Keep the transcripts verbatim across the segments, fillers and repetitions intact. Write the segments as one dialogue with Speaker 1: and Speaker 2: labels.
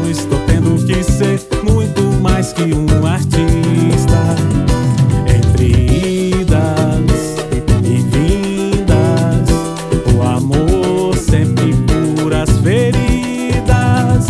Speaker 1: estou tendo que ser muito mais que um artista. Entre idas e vindas, o amor sempre cura as feridas.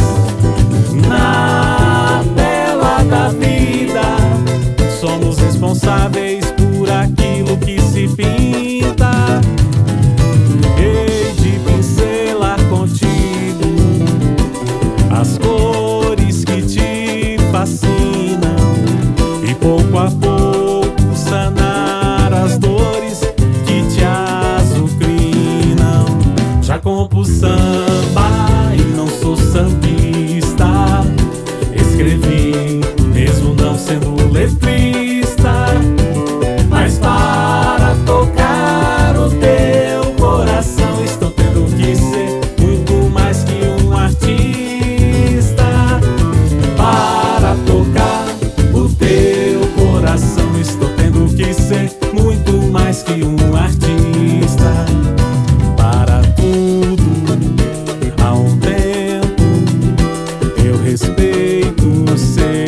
Speaker 1: Na tela da vida, somos responsáveis por aquilo que se pinta. Hei de pincelar contigo as cores que te fascinam e pouco a pouco sanar as dores que te azucrinam. Já compus samba e não sou sambista, escrevi mesmo não sendo letrista, mas para tocar o teu coração estou tendo que ser muito mais que um artista. Para tocar o teu coração estou tendo que ser muito mais que um artista. Para tudo há um tempo, eu respeito o seu